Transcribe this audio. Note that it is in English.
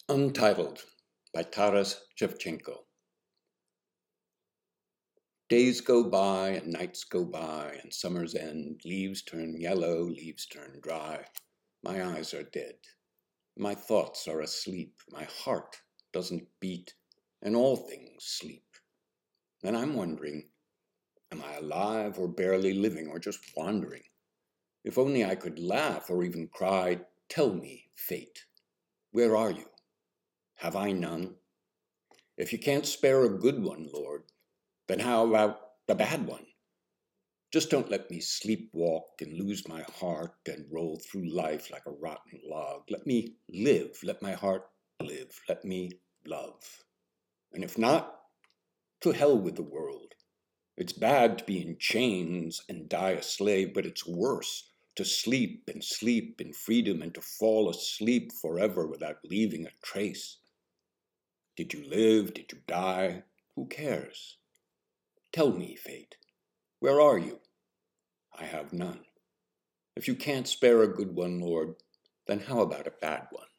Untitled by Taras Shevchenko. Days go by and nights go by and summer's end. Leaves turn yellow, leaves turn dry. My eyes are dead. My thoughts are asleep. My heart doesn't beat, and all things sleep. And I'm wondering, am I alive or barely living or just wandering? If only I could laugh or even cry, tell me, fate, where are you? Have I none? If you can't spare a good one, Lord, then how about the bad one? Just don't let me sleepwalk and lose my heart and roll through life like a rotten log. Let me live. Let my heart live. Let me love. And if not, to hell with the world. It's bad to be in chains and die a slave, but it's worse to sleep in freedom and to fall asleep forever without leaving a trace. Did you live? Did you die? Who cares? Tell me, fate, where are you? I have none. If you can't spare a good one, Lord, then how about a bad one?